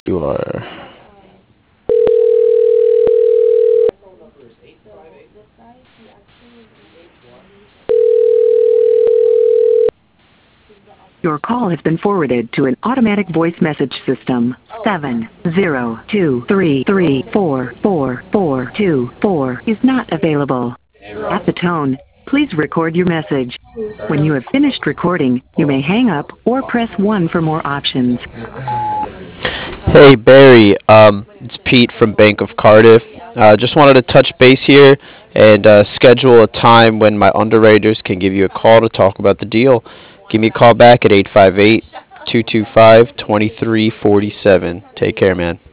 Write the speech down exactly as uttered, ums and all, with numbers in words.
You are. Your call has been forwarded to an automatic voice message system. Seven zero two three three four four four two four is not available. At the tone, please record your message. When you have finished recording, you may hang up or press one for more options. Hey Barry, um, it's Pete from Bank of Cardiff. Uh, just wanted to touch base here and uh, schedule a time when my underwriters can give you a call to talk about the deal. Give me a call back at eight five eight, two two five, two three four seven. Take care, man.